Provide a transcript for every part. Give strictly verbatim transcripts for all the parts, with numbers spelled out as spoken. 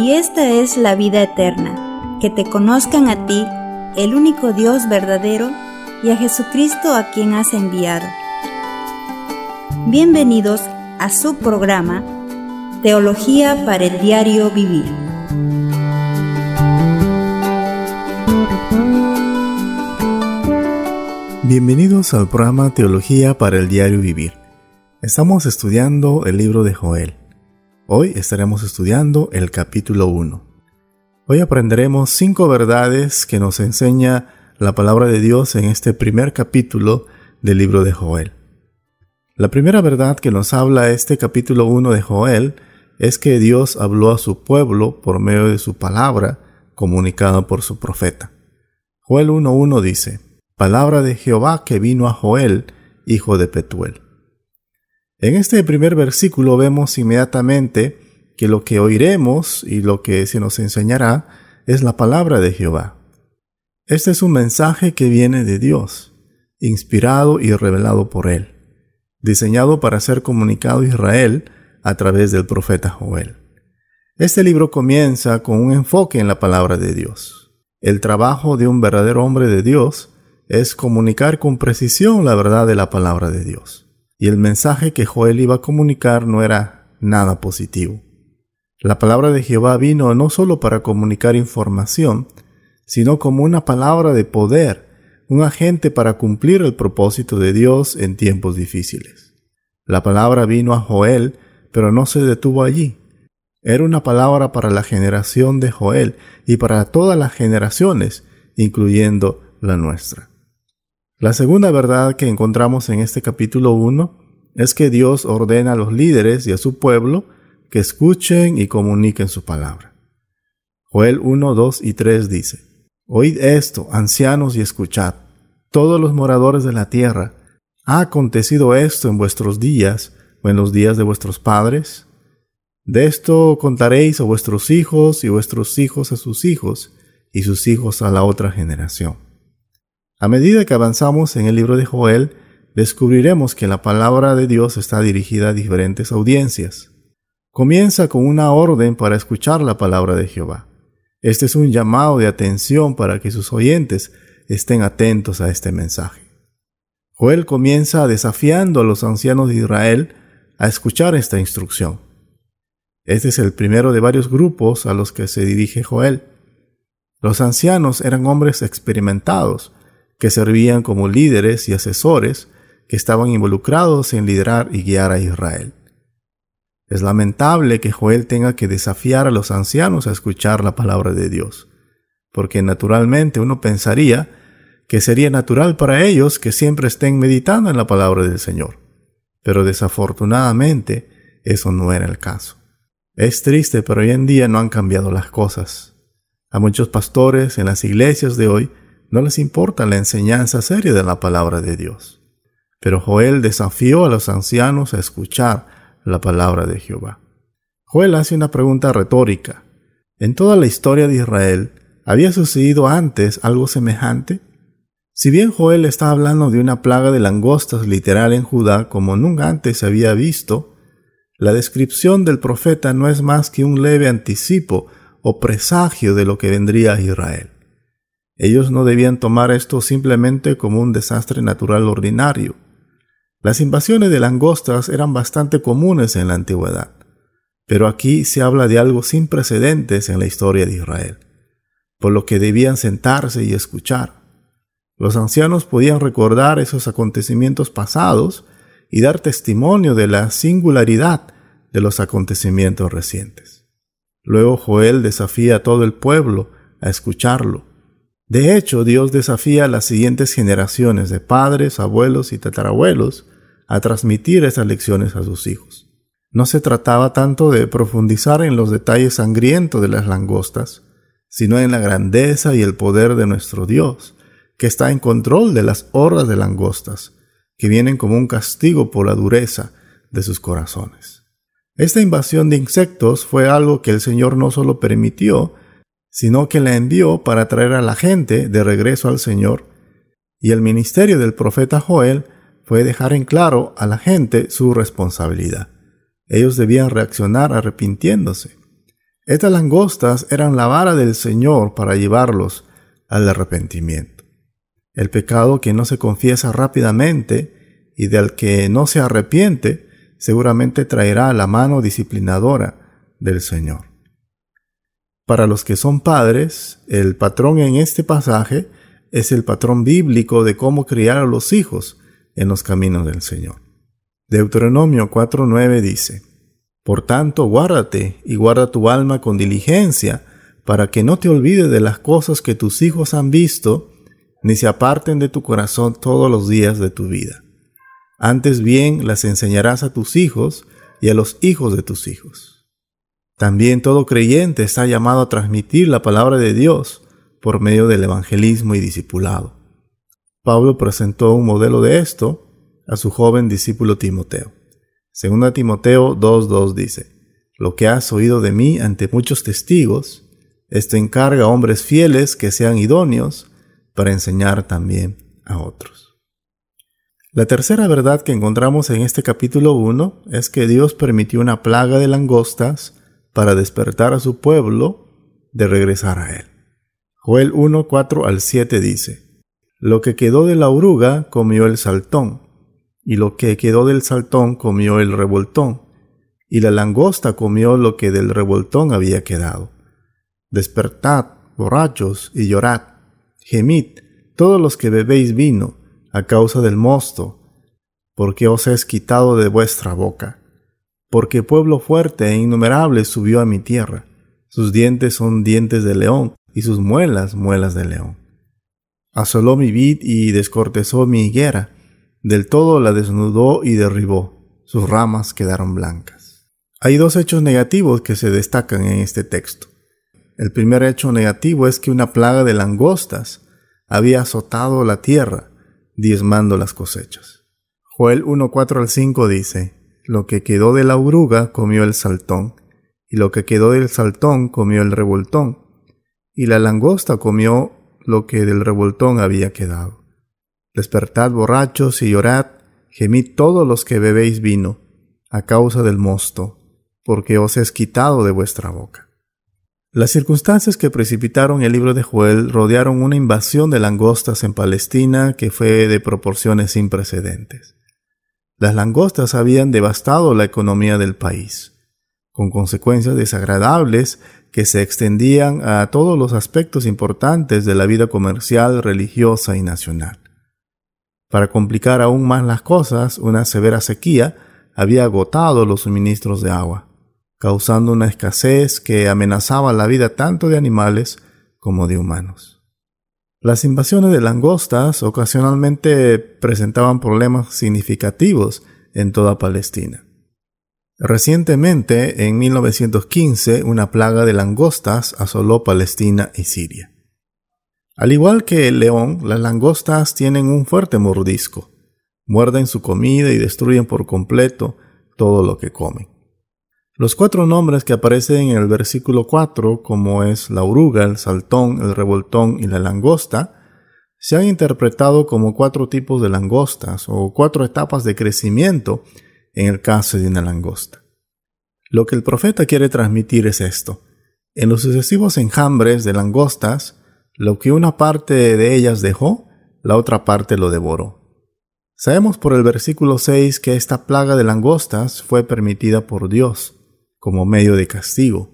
y esta es la vida eterna, que te conozcan a ti, el único Dios verdadero, y a Jesucristo a quien has enviado. Bienvenidos a su programa Teología para el Diario Vivir. Bienvenidos al programa Teología para el Diario Vivir. Estamos estudiando el libro de Joel. Hoy estaremos estudiando el capítulo uno. Hoy aprenderemos cinco verdades que nos enseña la palabra de Dios en este primer capítulo del libro de Joel. La primera verdad que nos habla este capítulo uno de Joel es que Dios habló a su pueblo por medio de su palabra comunicada por su profeta. Joel uno uno dice: Palabra de Jehová que vino a Joel, hijo de Petuel. En este primer versículo vemos inmediatamente que lo que oiremos y lo que se nos enseñará es la palabra de Jehová. Este es un mensaje que viene de Dios, inspirado y revelado por Él, diseñado para ser comunicado a Israel a través del profeta Joel. Este libro comienza con un enfoque en la palabra de Dios. El trabajo de un verdadero hombre de Dios es comunicar con precisión la verdad de la palabra de Dios. Y el mensaje que Joel iba a comunicar no era nada positivo. La palabra de Jehová vino no solo para comunicar información, sino como una palabra de poder, un agente para cumplir el propósito de Dios en tiempos difíciles. La palabra vino a Joel, pero no se detuvo allí. Era una palabra para la generación de Joel y para todas las generaciones, incluyendo la nuestra. La segunda verdad que encontramos en este capítulo uno es que Dios ordena a los líderes y a su pueblo que escuchen y comuniquen su palabra. Joel uno, dos y tres dice: Oíd esto, ancianos, y escuchad, todos los moradores de la tierra. ¿Ha acontecido esto en vuestros días o en los días de vuestros padres? De esto contaréis a vuestros hijos y vuestros hijos a sus hijos y sus hijos a la otra generación. A medida que avanzamos en el libro de Joel, descubriremos que la palabra de Dios está dirigida a diferentes audiencias. Comienza con una orden para escuchar la palabra de Jehová. Este es un llamado de atención para que sus oyentes estén atentos a este mensaje. Joel comienza desafiando a los ancianos de Israel a escuchar esta instrucción. Este es el primero de varios grupos a los que se dirige Joel. Los ancianos eran hombres experimentados, que servían como líderes y asesores que estaban involucrados en liderar y guiar a Israel. Es lamentable que Joel tenga que desafiar a los ancianos a escuchar la palabra de Dios, porque naturalmente uno pensaría que sería natural para ellos que siempre estén meditando en la palabra del Señor, pero desafortunadamente eso no era el caso. Es triste, pero hoy en día no han cambiado las cosas. A muchos pastores en las iglesias de hoy no les importa la enseñanza seria de la palabra de Dios. Pero Joel desafió a los ancianos a escuchar la palabra de Jehová. Joel hace una pregunta retórica. ¿En toda la historia de Israel había sucedido antes algo semejante? Si bien Joel está hablando de una plaga de langostas literal en Judá como nunca antes se había visto, la descripción del profeta no es más que un leve anticipo o presagio de lo que vendría a Israel. Ellos no debían tomar esto simplemente como un desastre natural ordinario. Las invasiones de langostas eran bastante comunes en la antigüedad, pero aquí se habla de algo sin precedentes en la historia de Israel, por lo que debían sentarse y escuchar. Los ancianos podían recordar esos acontecimientos pasados y dar testimonio de la singularidad de los acontecimientos recientes. Luego Joel desafía a todo el pueblo a escucharlo. De hecho, Dios desafía a las siguientes generaciones de padres, abuelos y tatarabuelos a transmitir esas lecciones a sus hijos. No se trataba tanto de profundizar en los detalles sangrientos de las langostas, sino en la grandeza y el poder de nuestro Dios, que está en control de las hordas de langostas, que vienen como un castigo por la dureza de sus corazones. Esta invasión de insectos fue algo que el Señor no solo permitió, sino que la envió para traer a la gente de regreso al Señor, y el ministerio del profeta Joel fue dejar en claro a la gente su responsabilidad. Ellos debían reaccionar arrepintiéndose. Estas langostas eran la vara del Señor para llevarlos al arrepentimiento. El pecado que no se confiesa rápidamente y del que no se arrepiente seguramente traerá la mano disciplinadora del Señor. Para los que son padres, el patrón en este pasaje es el patrón bíblico de cómo criar a los hijos en los caminos del Señor. Deuteronomio cuatro nueve dice: Por tanto, guárdate y guarda tu alma con diligencia, para que no te olvides de las cosas que tus hijos han visto, ni se aparten de tu corazón todos los días de tu vida. Antes bien las enseñarás a tus hijos y a los hijos de tus hijos. También todo creyente está llamado a transmitir la palabra de Dios por medio del evangelismo y discipulado. Pablo presentó un modelo de esto a su joven discípulo Timoteo. Segunda Timoteo dos dos dice: Lo que has oído de mí ante muchos testigos, esto encarga a hombres fieles que sean idóneos para enseñar también a otros. La tercera verdad que encontramos en este capítulo uno es que Dios permitió una plaga de langostas para despertar a su pueblo de regresar a Él. Joel uno cuatro al siete dice: Lo que quedó de la oruga comió el saltón, y lo que quedó del saltón comió el revoltón, y la langosta comió lo que del revoltón había quedado. Despertad, borrachos, y llorad, gemid, todos los que bebéis vino, a causa del mosto, porque os es quitado de vuestra boca. Porque pueblo fuerte e innumerable subió a mi tierra, sus dientes son dientes de león, y sus muelas, muelas de león. Asoló mi vid y descortezó mi higuera, del todo la desnudó y derribó, sus ramas quedaron blancas. Hay dos hechos negativos que se destacan en este texto. El primer hecho negativo es que una plaga de langostas había azotado la tierra, diezmando las cosechas. Joel uno cuatro al cinco dice: Lo que quedó de la oruga comió el saltón, y lo que quedó del saltón comió el revoltón, y la langosta comió lo que del revoltón había quedado. Despertad, borrachos, y llorad, gemid todos los que bebéis vino, a causa del mosto, porque os es quitado de vuestra boca. Las circunstancias que precipitaron el libro de Joel rodearon una invasión de langostas en Palestina que fue de proporciones sin precedentes. Las langostas habían devastado la economía del país, con consecuencias desagradables que se extendían a todos los aspectos importantes de la vida comercial, religiosa y nacional. Para complicar aún más las cosas, una severa sequía había agotado los suministros de agua, causando una escasez que amenazaba la vida tanto de animales como de humanos. Las invasiones de langostas ocasionalmente presentaban problemas significativos en toda Palestina. Recientemente, en mil novecientos quince, una plaga de langostas asoló Palestina y Siria. Al igual que el león, las langostas tienen un fuerte mordisco. Muerden su comida y destruyen por completo todo lo que comen. Los cuatro nombres que aparecen en el versículo cuatro, como es la oruga, el saltón, el revoltón y la langosta, se han interpretado como cuatro tipos de langostas o cuatro etapas de crecimiento en el caso de una langosta. Lo que el profeta quiere transmitir es esto: en los sucesivos enjambres de langostas, lo que una parte de ellas dejó, la otra parte lo devoró. Sabemos por el versículo seis que esta plaga de langostas fue permitida por Dios como medio de castigo.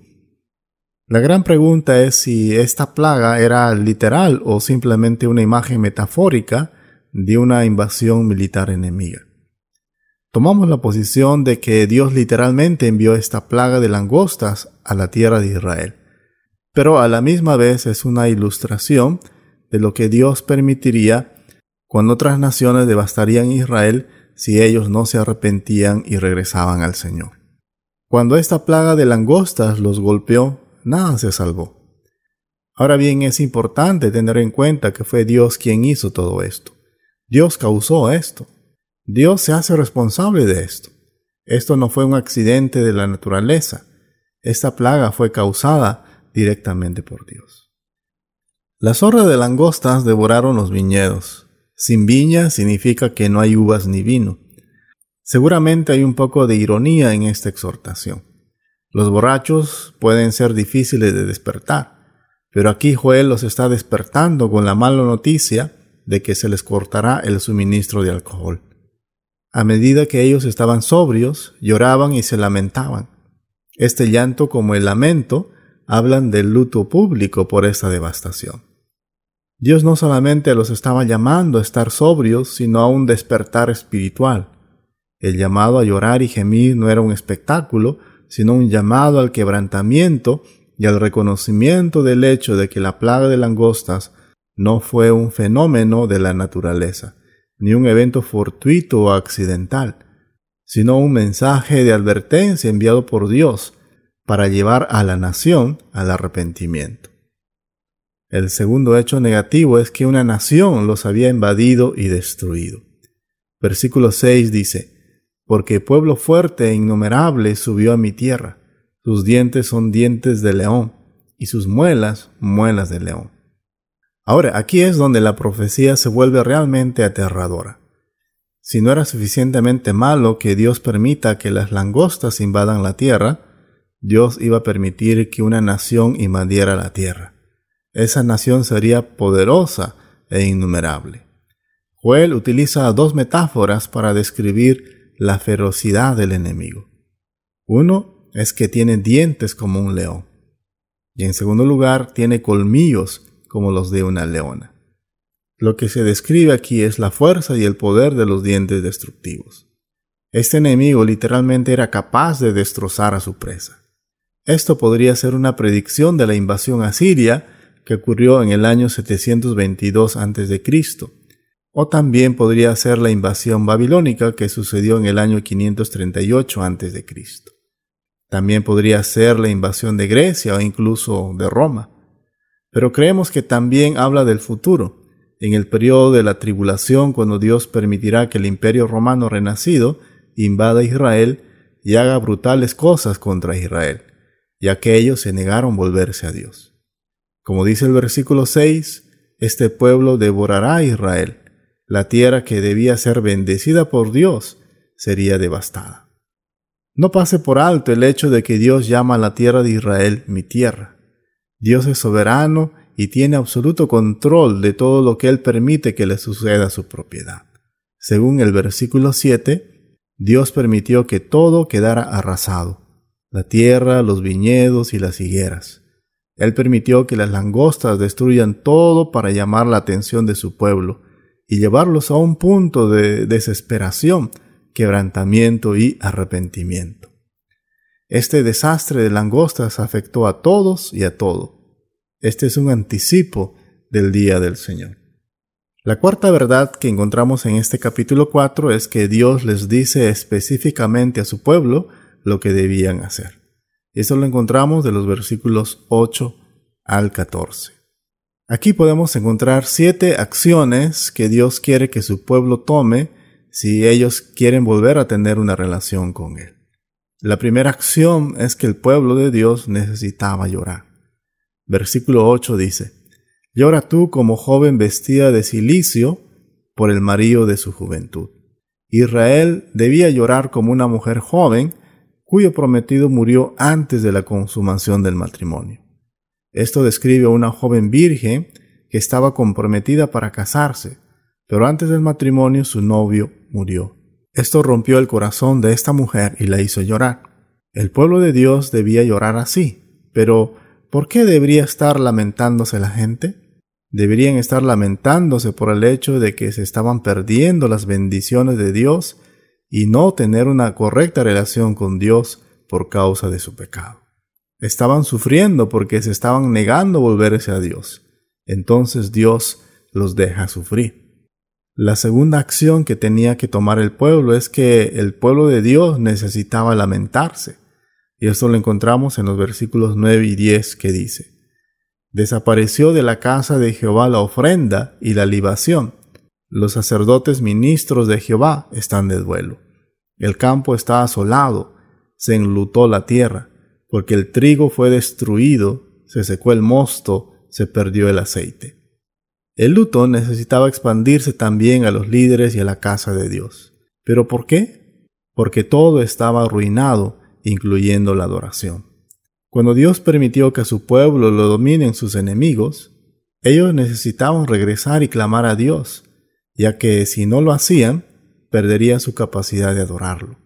La gran pregunta es si esta plaga era literal o simplemente una imagen metafórica de una invasión militar enemiga. Tomamos la posición de que Dios literalmente envió esta plaga de langostas a la tierra de Israel, pero a la misma vez es una ilustración de lo que Dios permitiría cuando otras naciones devastarían Israel si ellos no se arrepentían y regresaban al Señor. Cuando esta plaga de langostas los golpeó, nada se salvó. Ahora bien, es importante tener en cuenta que fue Dios quien hizo todo esto. Dios causó esto. Dios se hace responsable de esto. Esto no fue un accidente de la naturaleza. Esta plaga fue causada directamente por Dios. Las hordas de langostas devoraron los viñedos. Sin viña significa que no hay uvas ni vino. Seguramente hay un poco de ironía en esta exhortación. Los borrachos pueden ser difíciles de despertar, pero aquí Joel los está despertando con la mala noticia de que se les cortará el suministro de alcohol. A medida que ellos estaban sobrios, lloraban y se lamentaban. Este llanto, como el lamento, hablan del luto público por esta devastación. Dios no solamente los estaba llamando a estar sobrios, sino a un despertar espiritual. El llamado a llorar y gemir no era un espectáculo, sino un llamado al quebrantamiento y al reconocimiento del hecho de que la plaga de langostas no fue un fenómeno de la naturaleza, ni un evento fortuito o accidental, sino un mensaje de advertencia enviado por Dios para llevar a la nación al arrepentimiento. El segundo hecho negativo es que una nación los había invadido y destruido. Versículo seis dice: porque pueblo fuerte e innumerable subió a mi tierra, sus dientes son dientes de león, y sus muelas, muelas de león. Ahora, aquí es donde la profecía se vuelve realmente aterradora. Si no era suficientemente malo que Dios permita que las langostas invadan la tierra, Dios iba a permitir que una nación invadiera la tierra. Esa nación sería poderosa e innumerable. Joel utiliza dos metáforas para describir la ferocidad del enemigo. Uno es que tiene dientes como un león, y en segundo lugar tiene colmillos como los de una leona. Lo que se describe aquí es la fuerza y el poder de los dientes destructivos. Este enemigo literalmente era capaz de destrozar a su presa. Esto podría ser una predicción de la invasión asiria que ocurrió en el año setecientos veintidós antes de Cristo, o también podría ser la invasión babilónica que sucedió en el año quinientos treinta y ocho antes de Cristo. También podría ser la invasión de Grecia o incluso de Roma. Pero creemos que también habla del futuro, en el periodo de la tribulación, cuando Dios permitirá que el imperio romano renacido invada Israel y haga brutales cosas contra Israel, ya que ellos se negaron a volverse a Dios. Como dice el versículo seis, este pueblo devorará a Israel. La tierra que debía ser bendecida por Dios sería devastada. No pase por alto el hecho de que Dios llama a la tierra de Israel mi tierra. Dios es soberano y tiene absoluto control de todo lo que Él permite que le suceda a su propiedad. Según el versículo siete, Dios permitió que todo quedara arrasado: la tierra, los viñedos y las higueras. Él permitió que las langostas destruyan todo para llamar la atención de su pueblo y llevarlos a un punto de desesperación, quebrantamiento y arrepentimiento. Este desastre de langostas afectó a todos y a todo. Este es un anticipo del día del Señor. La cuarta verdad que encontramos en este capítulo cuatro es que Dios les dice específicamente a su pueblo lo que debían hacer. Esto lo encontramos de los versículos ocho al catorce. Aquí podemos encontrar siete acciones que Dios quiere que su pueblo tome si ellos quieren volver a tener una relación con Él. La primera acción es que el pueblo de Dios necesitaba llorar. Versículo ocho dice: llora tú como joven vestida de cilicio por el marido de su juventud. Israel debía llorar como una mujer joven cuyo prometido murió antes de la consumación del matrimonio. Esto describe a una joven virgen que estaba comprometida para casarse, pero antes del matrimonio su novio murió. Esto rompió el corazón de esta mujer y la hizo llorar. El pueblo de Dios debía llorar así, pero ¿por qué debería estar lamentándose la gente? Deberían estar lamentándose por el hecho de que se estaban perdiendo las bendiciones de Dios y no tener una correcta relación con Dios por causa de su pecado. Estaban sufriendo porque se estaban negando a volverse a Dios. Entonces Dios los deja sufrir. La segunda acción que tenía que tomar el pueblo es que el pueblo de Dios necesitaba lamentarse. Y esto lo encontramos en los versículos nueve y diez que dice: desapareció de la casa de Jehová la ofrenda y la libación. Los sacerdotes ministros de Jehová están de duelo. El campo está asolado, se enlutó la tierra, porque el trigo fue destruido, se secó el mosto, se perdió el aceite. El luto necesitaba expandirse también a los líderes y a la casa de Dios. ¿Pero por qué? Porque todo estaba arruinado, incluyendo la adoración. Cuando Dios permitió que a su pueblo lo dominen sus enemigos, ellos necesitaban regresar y clamar a Dios, ya que si no lo hacían, perderían su capacidad de adorarlo.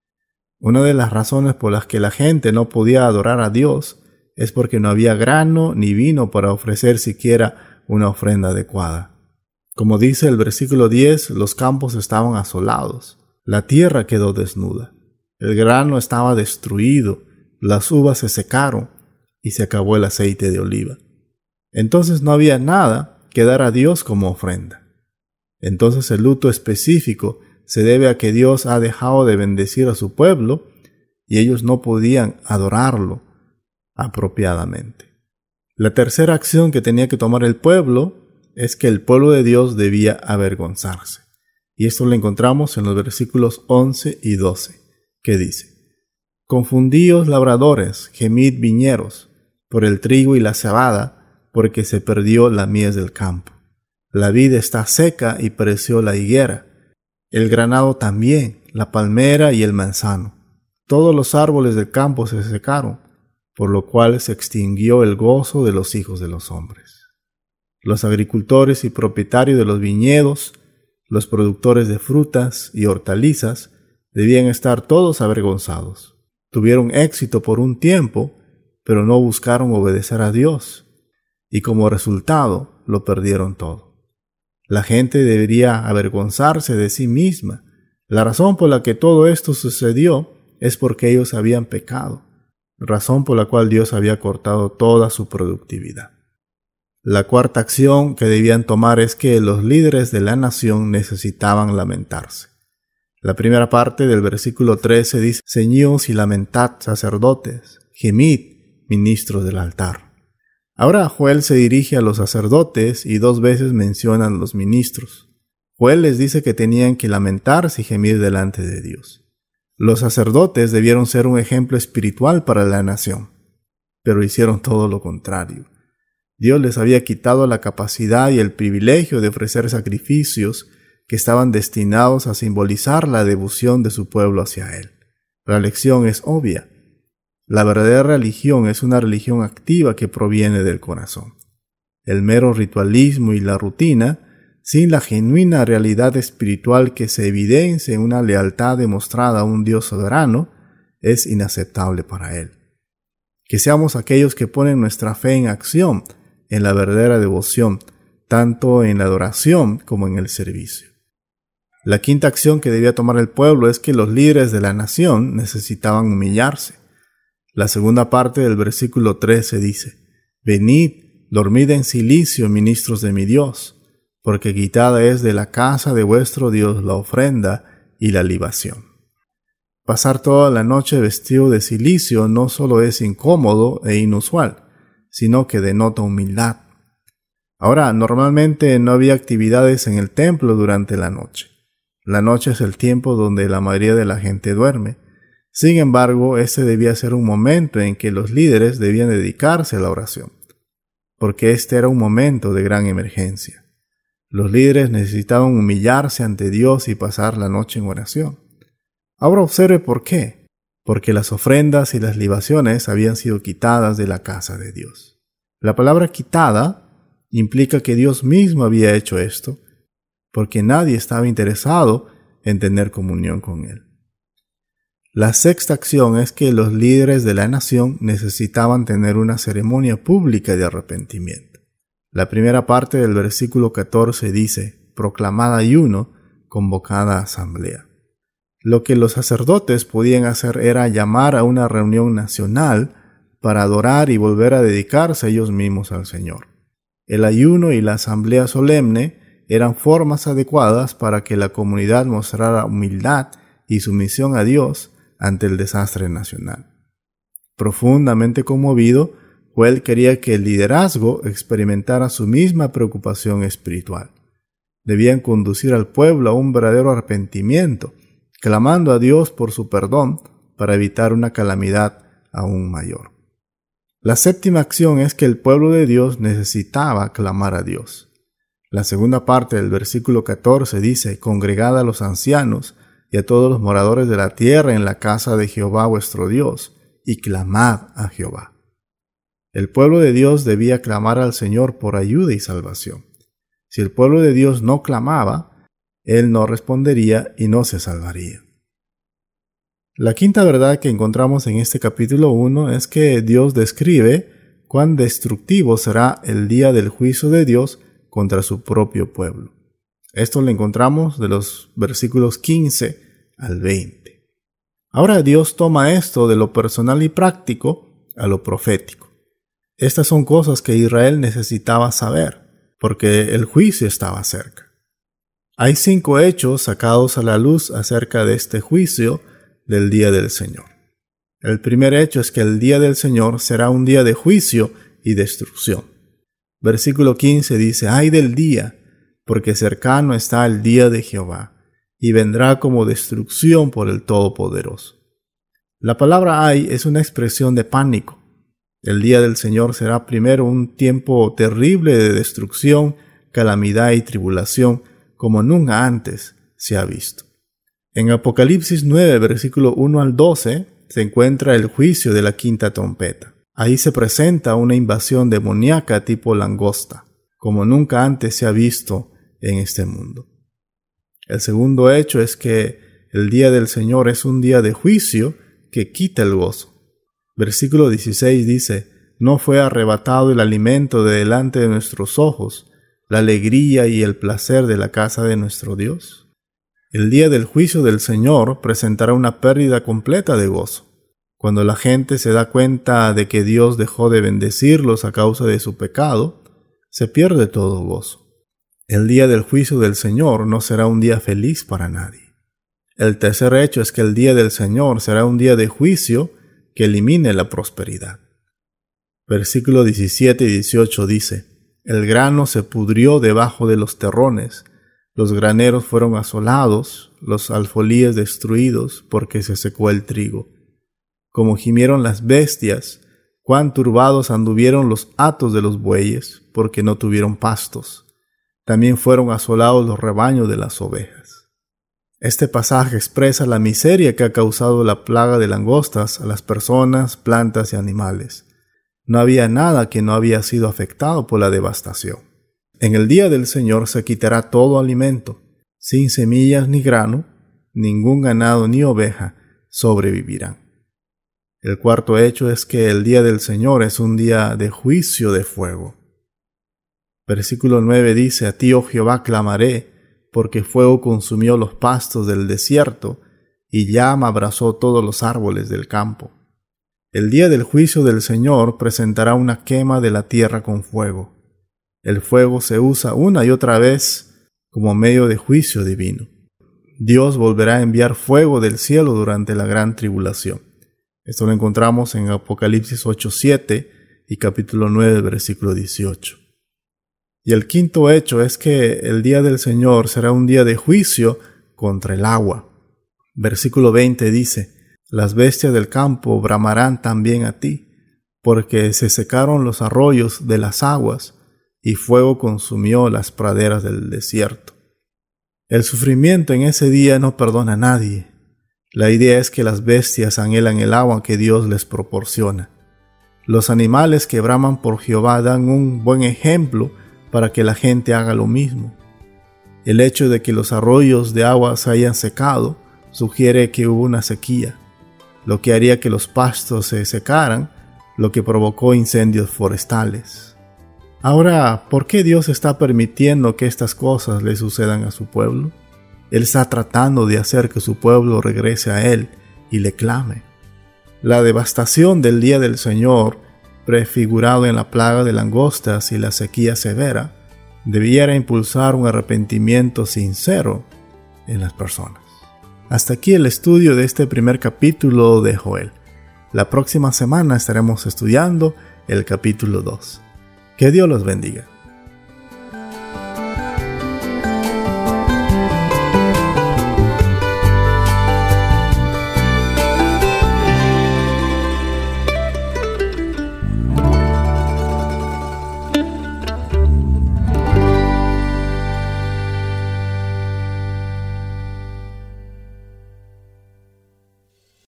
Una de las razones por las que la gente no podía adorar a Dios es porque no había grano ni vino para ofrecer siquiera una ofrenda adecuada. Como dice el versículo diez, los campos estaban asolados, la tierra quedó desnuda, el grano estaba destruido, las uvas se secaron y se acabó el aceite de oliva. Entonces no había nada que dar a Dios como ofrenda. Entonces el luto específico se debe a que Dios ha dejado de bendecir a su pueblo y ellos no podían adorarlo apropiadamente. La tercera acción que tenía que tomar el pueblo es que el pueblo de Dios debía avergonzarse. Y esto lo encontramos en los versículos once y doce, que dice: Confundíos labradores, gemid viñeros, por el trigo y la cebada, porque se perdió la mies del campo. La vid está seca y pereció la higuera, el granado también, la palmera y el manzano. Todos los árboles del campo se secaron, por lo cual se extinguió el gozo de los hijos de los hombres. Los agricultores y propietarios de los viñedos, los productores de frutas y hortalizas, debían estar todos avergonzados. Tuvieron éxito por un tiempo, pero no buscaron obedecer a Dios, y como resultado lo perdieron todo. La gente debería avergonzarse de sí misma. La razón por la que todo esto sucedió es porque ellos habían pecado, razón por la cual Dios había cortado toda su productividad. La cuarta acción que debían tomar es que los líderes de la nación necesitaban lamentarse. La primera parte del versículo trece dice: Ceñíos y lamentad, sacerdotes, gemid, ministros del altar. Ahora Joel se dirige a los sacerdotes y dos veces mencionan los ministros. Joel les dice que tenían que lamentarse y gemir delante de Dios. Los sacerdotes debieron ser un ejemplo espiritual para la nación, pero hicieron todo lo contrario. Dios les había quitado la capacidad y el privilegio de ofrecer sacrificios que estaban destinados a simbolizar la devoción de su pueblo hacia Él. La lección es obvia. La verdadera religión es una religión activa que proviene del corazón. El mero ritualismo y la rutina, sin la genuina realidad espiritual que se evidencia en una lealtad demostrada a un Dios soberano, es inaceptable para Él. Que seamos aquellos que ponen nuestra fe en acción, en la verdadera devoción, tanto en la adoración como en el servicio. La quinta acción que debía tomar el pueblo es que los líderes de la nación necesitaban humillarse. La segunda parte del versículo trece dice: Venid, dormid en silicio, ministros de mi Dios, porque quitada es de la casa de vuestro Dios la ofrenda y la libación. Pasar toda la noche vestido de silicio no solo es incómodo e inusual, sino que denota humildad. Ahora, normalmente no había actividades en el templo durante la noche. La noche es el tiempo donde la mayoría de la gente duerme. Sin embargo, este debía ser un momento en que los líderes debían dedicarse a la oración, porque este era un momento de gran emergencia. Los líderes necesitaban humillarse ante Dios y pasar la noche en oración. Ahora observe por qué. Porque las ofrendas y las libaciones habían sido quitadas de la casa de Dios. La palabra quitada implica que Dios mismo había hecho esto, porque nadie estaba interesado en tener comunión con Él. La sexta acción es que los líderes de la nación necesitaban tener una ceremonia pública de arrepentimiento. La primera parte del versículo catorce dice: proclamad ayuno, convocada asamblea. Lo que los sacerdotes podían hacer era llamar a una reunión nacional para adorar y volver a dedicarse ellos mismos al Señor. El ayuno y la asamblea solemne eran formas adecuadas para que la comunidad mostrara humildad y sumisión a Dios ante el desastre nacional. Profundamente conmovido, Joel quería que el liderazgo experimentara su misma preocupación espiritual. Debían conducir al pueblo a un verdadero arrepentimiento, clamando a Dios por su perdón para evitar una calamidad aún mayor. La séptima acción es que el pueblo de Dios necesitaba clamar a Dios. La segunda parte del versículo catorce dice: congregad a los ancianos y a todos los moradores de la tierra en la casa de Jehová vuestro Dios, y clamad a Jehová. El pueblo de Dios debía clamar al Señor por ayuda y salvación. Si el pueblo de Dios no clamaba, Él no respondería y no se salvaría. La quinta verdad que encontramos en este capítulo uno es que Dios describe cuán destructivo será el día del juicio de Dios contra su propio pueblo. Esto lo encontramos de los versículos quince al veinte. Ahora Dios toma esto de lo personal y práctico a lo profético. Estas son cosas que Israel necesitaba saber, porque el juicio estaba cerca. Hay cinco hechos sacados a la luz acerca de este juicio del día del Señor. El primer hecho es que el día del Señor será un día de juicio y destrucción. Versículo quince dice: «Ay del día, porque cercano está el día de Jehová, y vendrá como destrucción por el Todopoderoso». La palabra ay es una expresión de pánico. El día del Señor será primero un tiempo terrible de destrucción, calamidad y tribulación, como nunca antes se ha visto. En Apocalipsis nueve, versículo uno al doce, se encuentra el juicio de la quinta trompeta. Ahí se presenta una invasión demoníaca tipo langosta, como nunca antes se ha visto en este mundo. El segundo hecho es que el día del Señor es un día de juicio que quita el gozo. Versículo dieciséis dice: «No fue arrebatado el alimento de delante de nuestros ojos, la alegría y el placer de la casa de nuestro Dios». El día del juicio del Señor presentará una pérdida completa de gozo. Cuando la gente se da cuenta de que Dios dejó de bendecirlos a causa de su pecado, se pierde todo gozo. El día del juicio del Señor no será un día feliz para nadie. El tercer hecho es que el día del Señor será un día de juicio que elimine la prosperidad. Versículos diecisiete y dieciocho dice: «El grano se pudrió debajo de los terrones, los graneros fueron asolados, los alfolíes destruidos, porque se secó el trigo. Como gimieron las bestias, cuán turbados anduvieron los hatos de los bueyes, porque no tuvieron pastos. También fueron asolados los rebaños de las ovejas». Este pasaje expresa la miseria que ha causado la plaga de langostas a las personas, plantas y animales. No había nada que no había sido afectado por la devastación. En el día del Señor se quitará todo alimento. Sin semillas ni grano, ningún ganado ni oveja sobrevivirán. El cuarto hecho es que el día del Señor es un día de juicio de fuego. Versículo nueve dice: «A ti, oh Jehová, clamaré, porque fuego consumió los pastos del desierto, y llama abrazó todos los árboles del campo». El día del juicio del Señor presentará una quema de la tierra con fuego. El fuego se usa una y otra vez como medio de juicio divino. Dios volverá a enviar fuego del cielo durante la gran tribulación. Esto lo encontramos en Apocalipsis ocho siete y capítulo nueve, versículo dieciocho. Y el quinto hecho es que el día del Señor será un día de juicio contra el agua. Versículo veinte dice: «Las bestias del campo bramarán también a ti, porque se secaron los arroyos de las aguas, y fuego consumió las praderas del desierto». El sufrimiento en ese día no perdona a nadie. La idea es que las bestias anhelan el agua que Dios les proporciona. Los animales que braman por Jehová dan un buen ejemplo para que la gente haga lo mismo. El hecho de que los arroyos de agua se hayan secado sugiere que hubo una sequía, lo que haría que los pastos se secaran, lo que provocó incendios forestales. Ahora, ¿por qué Dios está permitiendo que estas cosas le sucedan a su pueblo? Él está tratando de hacer que su pueblo regrese a Él y le clame. La devastación del día del Señor, prefigurado en la plaga de langostas y la sequía severa, debiera impulsar un arrepentimiento sincero en las personas. Hasta aquí el estudio de este primer capítulo de Joel. La próxima semana estaremos estudiando el capítulo dos. Que Dios los bendiga.